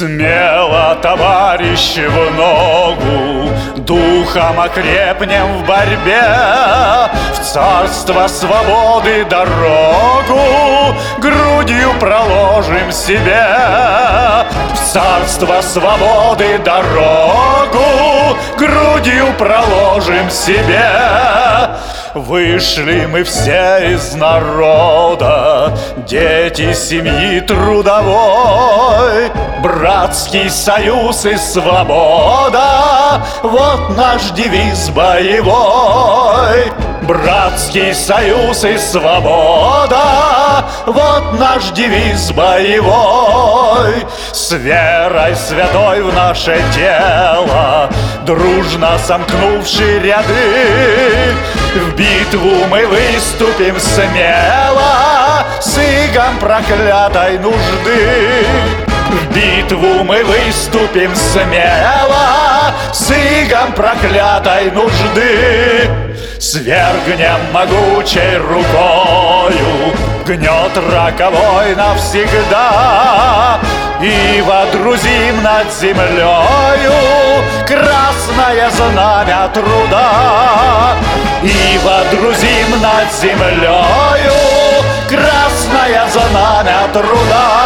Смело, товарищи, в ногу, духом окрепнем в борьбе, в царство свободы дорогу грудью проложим себе. В царство свободы дорогу грудью проложим себе. Вышли мы все из народа, дети семьи трудовой. Братский союз и свобода, вот наш девиз боевой. Братский союз и свобода, вот наш девиз боевой. С верой святой в наше дело, дружно сомкнувши ряды, в битву мы выступим смело с игом проклятой нужды. В битву мы выступим смело с игом проклятой нужды. Свергнем могучей рукою гнет роковой навсегда и водрузим над землею красное знамя труда. И водрузим над землею красное знамя труда.